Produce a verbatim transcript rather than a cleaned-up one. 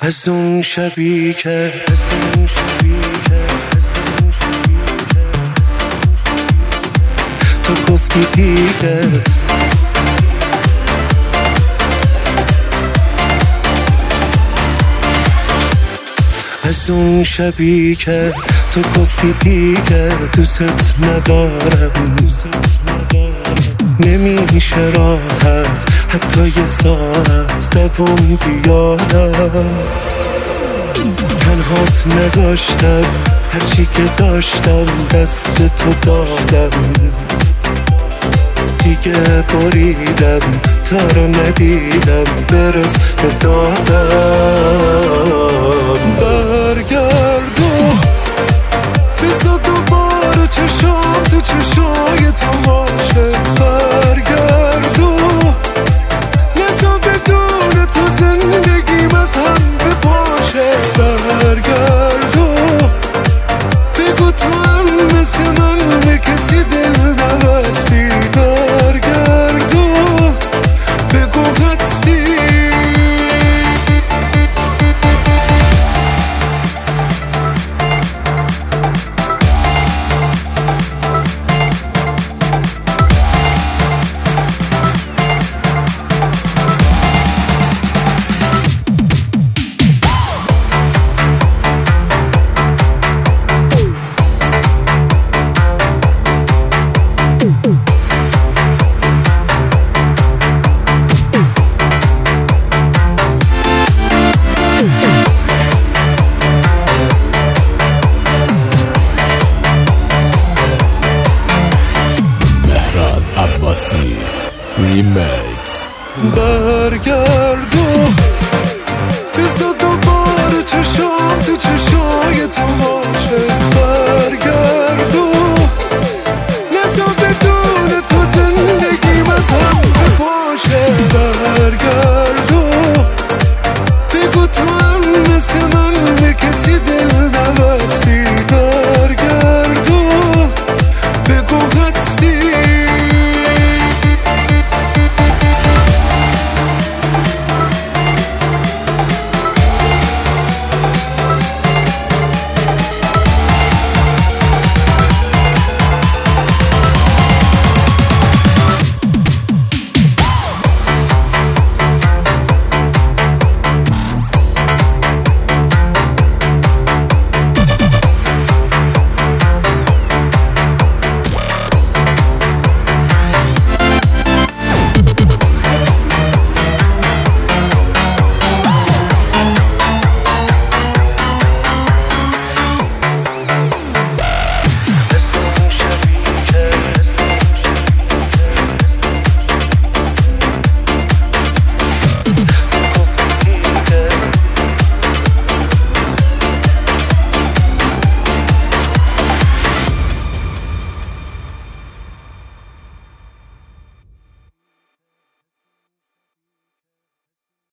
از اون شبی که از اون شبی که از اون شبی که تو گفتی دیگه از اون شبی که تو گفتی دیگه دوست ندارم نمیشه راحت حتی یه ساعت دوام بیارم تنهات نذاشتم هرچی که داشتم دست تو دادم دیگه بریدم تا رو ندیدم برس به دادم برگردو بزا دوباره چشام تو چشای تو باشه برگردو نزا بدون تو زندگیم از هم بپاشه برگردو بگو تو هم مثل من به کسی دل نبستی برگردو بگو هستی Remix.